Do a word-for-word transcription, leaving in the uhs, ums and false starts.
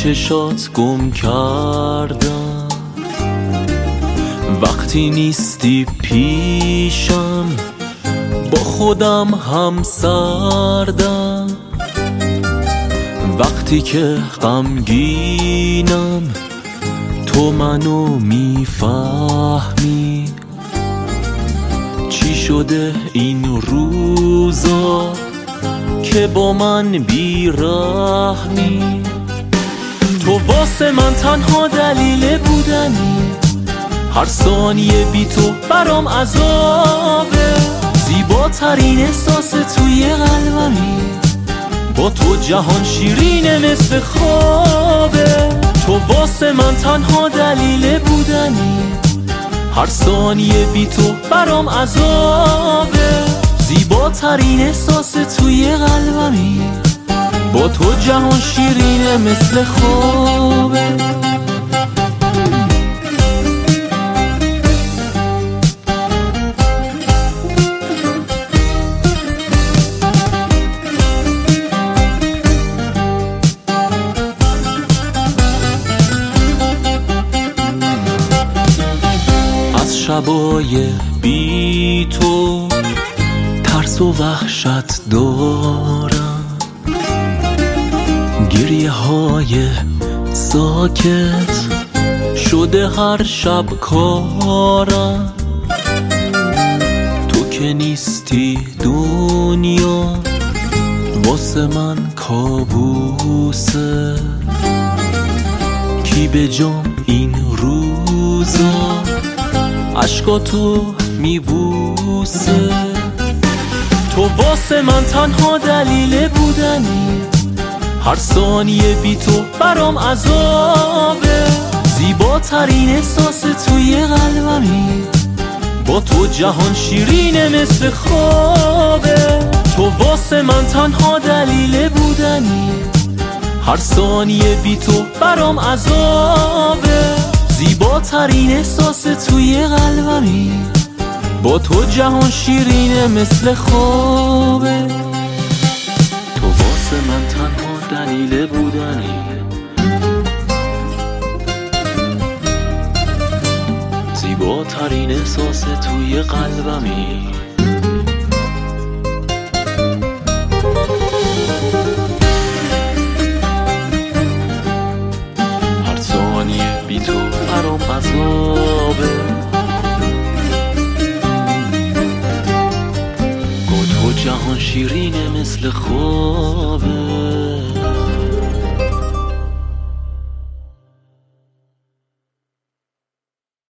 چشات گم کردم، وقتی نیستی پیشم با خودم هم سردم، وقتی که غمگینم تو منو میفهمی. چی شده این روزا که با من بیرحمی؟ تو واسه من تنها دلیل بودنی، هر ثانیه بی تو برام عذابه. زیباترین احساس توی قلبمی، با تو جهان شیرینه مثل خوابه. تو واسه من تنها دلیل بودنی، هر ثانیه بی تو برام عذابه. زیباترین احساس توی قلبمی، با تو جهان شیرینه مثل خوابه. از شبای بی تو ترس و وحشت دارم، گریه های ساکت شده هر شب کارم. تو که نیستی دنیا واسه من کابوسه. کی به جام این روزا عشقاتو میبوسه؟ تو واسه من تنها دلیل بودنی، هر ثانیه بی تو برام عذابه. زیباترین احساس توی قلبمی، با تو جهان شیرینه مثل خوابه. تو واسه من تنها دلیل بودنی، هر ثانیه بی تو برام عذابه. زیباترین احساس توی قلبمی، با تو جهان شیرینه مثل خوابه. تو واسه من تنها دلیل بودنی، زیباترین احساس توی قلبمی. هر ثانیه بی تو برام عذابه. با تو جهان شیرینه مثل خواب.